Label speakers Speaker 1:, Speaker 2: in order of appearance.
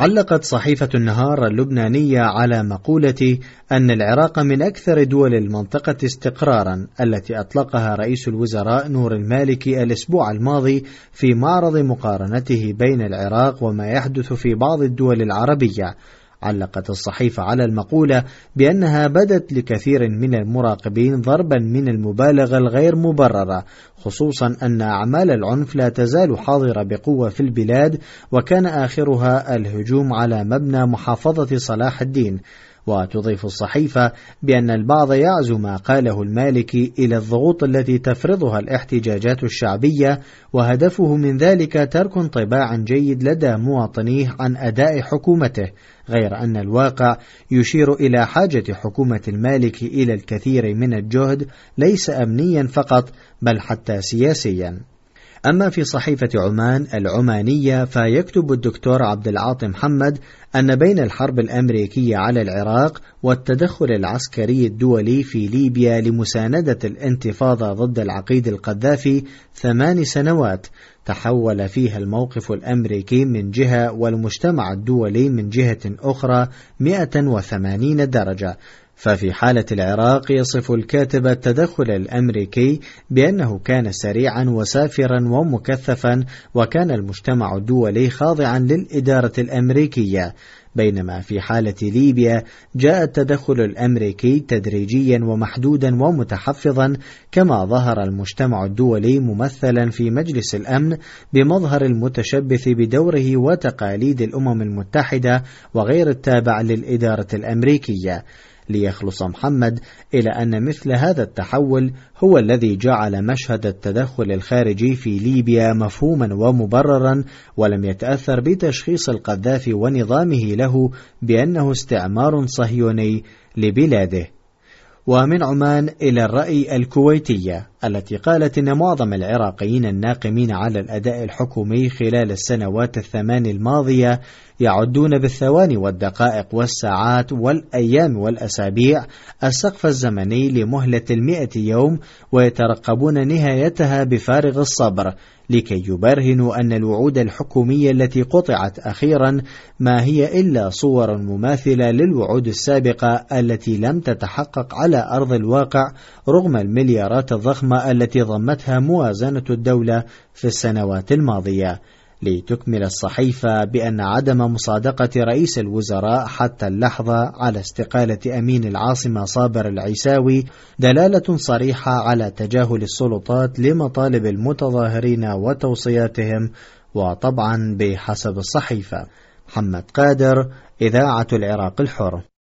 Speaker 1: علقت صحيفة النهار اللبنانية على مقولة أن العراق من أكثر دول المنطقة استقرارا التي أطلقها رئيس الوزراء نور المالكي الأسبوع الماضي في معرض مقارنته بين العراق وما يحدث في بعض الدول العربية. علقت الصحيفة على المقولة بأنها بدت لكثير من المراقبين ضربا من المبالغة الغير مبررة، خصوصا أن أعمال العنف لا تزال حاضرة بقوة في البلاد، وكان آخرها الهجوم على مبنى محافظة صلاح الدين. وتضيف الصحيفة بأن البعض يعزو ما قاله المالكي إلى الضغوط التي تفرضها الاحتجاجات الشعبية، وهدفه من ذلك ترك انطباع جيد لدى مواطنيه عن أداء حكومته، غير أن الواقع يشير إلى حاجة حكومة المالكي إلى الكثير من الجهد، ليس أمنيا فقط بل حتى سياسيا. أما في صحيفة عمان العمانية فيكتب الدكتور عبد العاطي محمد أن بين الحرب الأمريكية على العراق والتدخل العسكري الدولي في ليبيا لمساندة الانتفاضة ضد العقيد القذافي 8 سنوات، تحول فيها الموقف الأمريكي من جهة والمجتمع الدولي من جهة أخرى 180 درجة. ففي حالة العراق يصف الكاتب التدخل الأمريكي بأنه كان سريعا وسافرا ومكثفا، وكان المجتمع الدولي خاضعا للإدارة الأمريكية، بينما في حالة ليبيا جاء التدخل الأمريكي تدريجيا ومحدودا ومتحفظا، كما ظهر المجتمع الدولي ممثلا في مجلس الأمن بمظهر المتشبث بدوره وتقاليد الأمم المتحدة وغير التابع للإدارة الأمريكية. ليخلص محمد إلى أن مثل هذا التحول هو الذي جعل مشهد التدخل الخارجي في ليبيا مفهوما ومبررا، ولم يتأثر بتشخيص القذافي ونظامه له بأنه استعمار صهيوني لبلاده. ومن عمان إلى الرأي الكويتية التي قالت إن معظم العراقيين الناقمين على الأداء الحكومي خلال السنوات 8 الماضية يعدون بالثواني والدقائق والساعات والأيام والأسابيع السقف الزمني لمهلة 100 يوم، ويترقبون نهايتها بفارغ الصبر، لكي يبرهنوا أن الوعود الحكومية التي قطعت أخيرا ما هي إلا صور مماثلة للوعود السابقة التي لم تتحقق على أرض الواقع رغم المليارات الضخمة التي ضمتها موازنة الدولة في السنوات الماضية. لتكمل الصحيفة بأن عدم مصادقة رئيس الوزراء حتى اللحظة على استقالة أمين العاصمة صابر العيساوي دلالة صريحة على تجاهل السلطات لمطالب المتظاهرين وتوصياتهم، وطبعا بحسب الصحيفة. محمد قادر، إذاعة العراق الحر.